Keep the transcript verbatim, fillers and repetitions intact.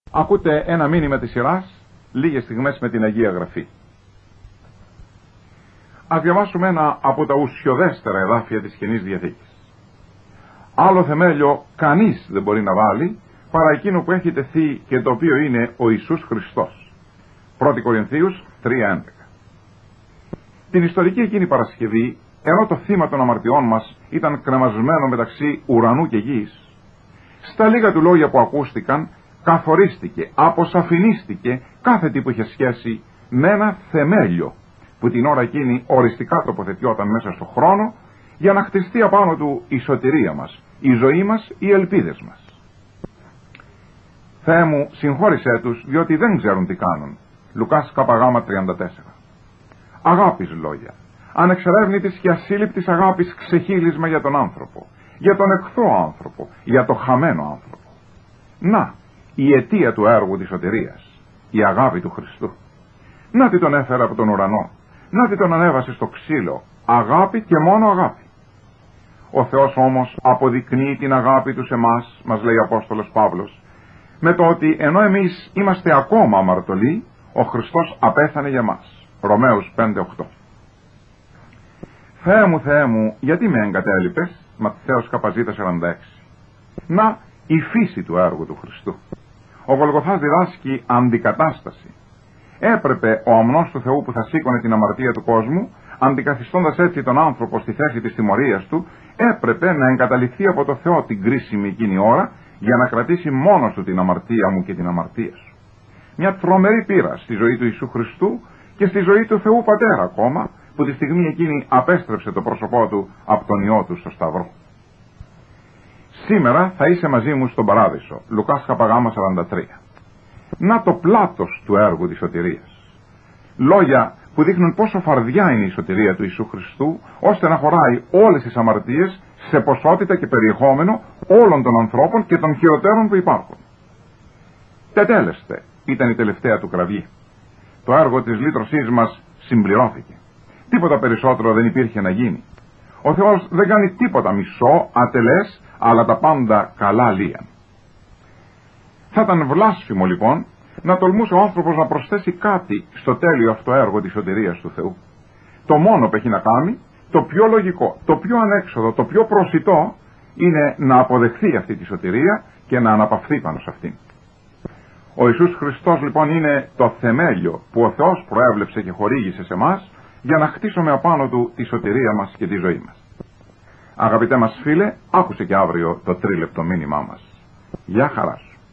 Ακούτε ένα μήνυμα της σειράς λίγες στιγμές με την Αγία Γραφή. Ας διαβάσουμε ένα από τα ουσιοδέστερα εδάφια της Καινής Διαθήκης. Άλλο θεμέλιο κανείς δεν μπορεί να βάλει παρά εκείνο που έχει τεθεί και το οποίο είναι ο Ιησούς Χριστός. πρώτη Κορινθίους τρία έντεκα. Την ιστορική εκείνη Παρασκευή, ενώ το θύμα των αμαρτιών μας ήταν κρεμασμένο μεταξύ ουρανού και γης, στα λίγα του λόγια που ακούστηκαν καθορίστηκε, αποσαφηνίστηκε κάθε τι που είχε σχέση με ένα θεμέλιο που την ώρα εκείνη οριστικά τοποθετιόταν μέσα στο χρόνο για να χτιστεί απάνω του η σωτηρία μας, η ζωή μας, οι ελπίδες μας. Θεέ μου, συγχώρησέ τους, διότι δεν ξέρουν τι κάνουν. Λουκάς Κ τριάντα τέσσερα. Αγάπης λόγια, ανεξερεύνητης και ασύλληπτης αγάπης ξεχύλισμα για τον άνθρωπο, για τον εχθρό άνθρωπο, για το χαμένο άνθρωπο. Να, η αιτία του έργου της σωτηρίας, η αγάπη του Χριστού. Να τι τον έφερε από τον ουρανό, να τι τον ανέβασε στο ξύλο, αγάπη και μόνο αγάπη. Ο Θεός όμως αποδεικνύει την αγάπη του σε εμάς, μας λέει ο Απόστολος Παύλος, με το ότι ενώ εμείς είμαστε ακόμα αμαρτωλοί, ο Χριστός απέθανε για μας. Ρωμαίους πέντε οκτώ. Θεέ μου, Θεέ μου, γιατί με εγκατέλειπες, Ματθαίος Κ σαράντα έξι. Να, η φύση του έργου του Χριστού. Ο Γολγοθάς διδάσκει αντικατάσταση. Έπρεπε ο αμνός του Θεού που θα σήκωνε την αμαρτία του κόσμου, αντικαθιστώντας έτσι τον άνθρωπο στη θέση της τιμωρίας του, έπρεπε να εγκαταλειφθεί από το Θεό την κρίσιμη εκείνη ώρα για να κρατήσει μόνος του την αμαρτία μου και την αμαρτία σου. Μια τρομερή πείρα στη ζωή του Ιησού Χριστού και στη ζωή του Θεού Πατέρα ακόμα, που τη στιγμή εκείνη απέστρεψε το πρόσωπό του από τον Υιό του στο Σταυρό. Σήμερα θα είσαι μαζί μου στον Παράδεισο. Λουκάς Κ σαράντα τρία. Να το πλάτος του έργου της σωτηρίας. Λόγια που δείχνουν πόσο φαρδιά είναι η σωτηρία του Ιησού Χριστού, ώστε να χωράει όλες τις αμαρτίες σε ποσότητα και περιεχόμενο όλων των ανθρώπων και των χειροτέρων που υπάρχουν. Τετέλεστε ήταν η τελευταία του κραυγή. Το έργο της λύτρωσής μας συμπληρώθηκε. Τίποτα περισσότερο δεν υπήρχε να γίνει. Ο Θεός δεν κάνει τίποτα μισό, ατελές, αλλά τα πάντα καλά λίαν. Θα ήταν βλάσφημο λοιπόν να τολμούσε ο άνθρωπος να προσθέσει κάτι στο τέλειο αυτό έργο της σωτηρίας του Θεού. Το μόνο που έχει να κάνει, το πιο λογικό, το πιο ανέξοδο, το πιο προσιτό, είναι να αποδεχθεί αυτή τη σωτηρία και να αναπαυθεί πάνω σε αυτήν. Ο Ιησούς Χριστός λοιπόν είναι το θεμέλιο που ο Θεός προέβλεψε και χορήγησε σε εμάς για να χτίσουμε απάνω του τη σωτηρία μας και τη ζωή μας. Αγαπητέ μας φίλε, άκουσε και αύριο το τρίλεπτο μήνυμά μας. Γεια χαρά σου.